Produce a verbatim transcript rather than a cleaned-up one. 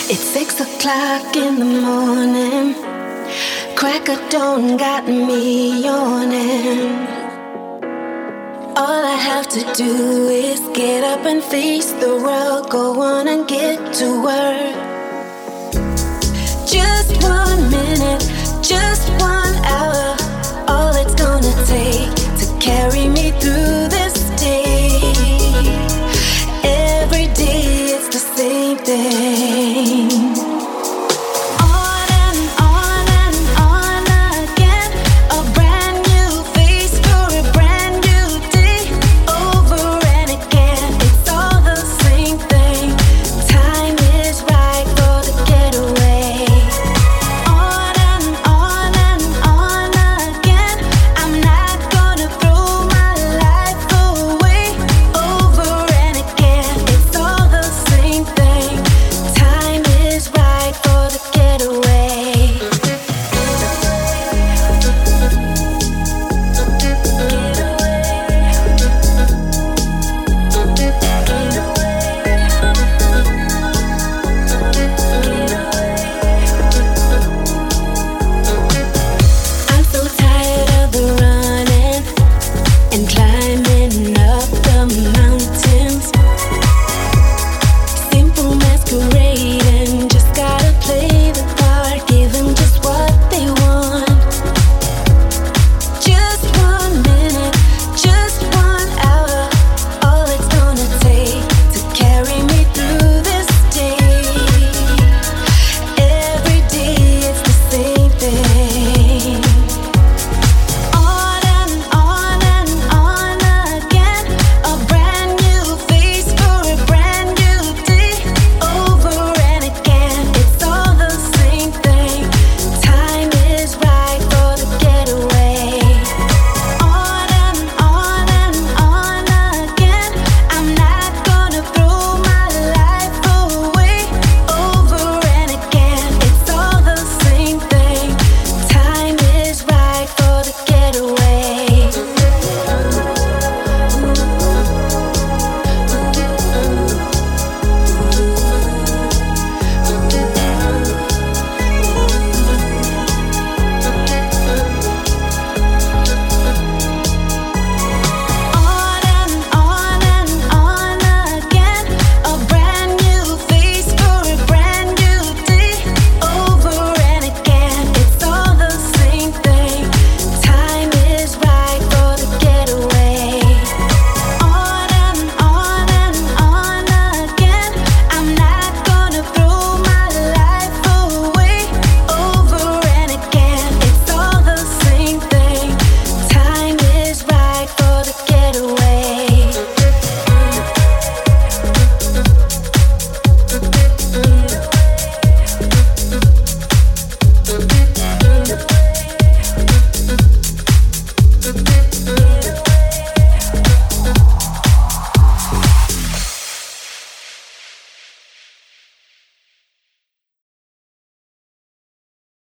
It's six o'clock in the morning. Crack of dawn got me yawning. All I have to do is get up and face the world. Go on and get to work. Just one minute, just one hour. All it's gonna take to carry me through this day. Every day it's the same thing.